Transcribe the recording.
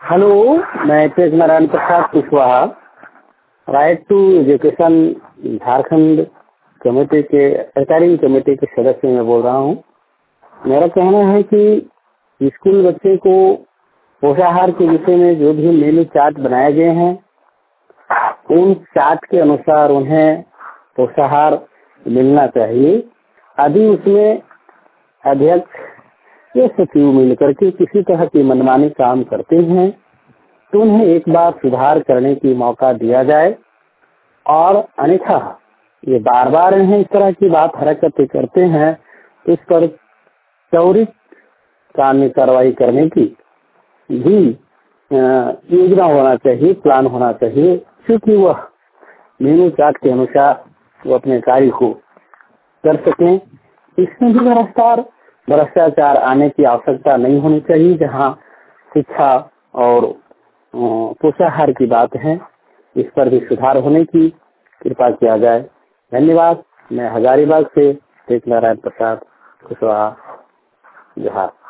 Hello, मैं Tej Narayan Prasad Kushwaha, right to education Jharkhand committee के सरकारी कमेटी के सदस्य में बोल रहा हूँ। मेरा कहना है कि स्कूल बच्चे को पोषाहार के विषय में जो भी मेनू चार्ट बनाए गए हैं, उन चार्ट के अनुसार उन्हें पोषाहार मिलना चाहिए। यदि उसमें अध्यक्ष या सचिव मिलकर के किसी तरह की मनमानी काम करते हैं तो उन्हें एक बार सुधार करने की मौका दिया जाए, और अन्यथा ये बार बार इन्हें इस तरह की बात हरकतें करते हैं तो इस पर त्वरित कानूनी कार्रवाई करने की भी योजना होना चाहिए, प्लान होना चाहिए, क्योंकि वह मेनू चार्ट के अनुसार वो अपने कार्य को कर सकें। इसमें भी भ्रष्टाचार आने की आवश्यकता नहीं होनी चाहिए। जहां शिक्षा और पोषाहार की बात है, इस पर भी सुधार होने की कृपा किया जाए। धन्यवाद। मैं हजारीबाग से तेज नारायण प्रसाद कुशवाहा, बिहार।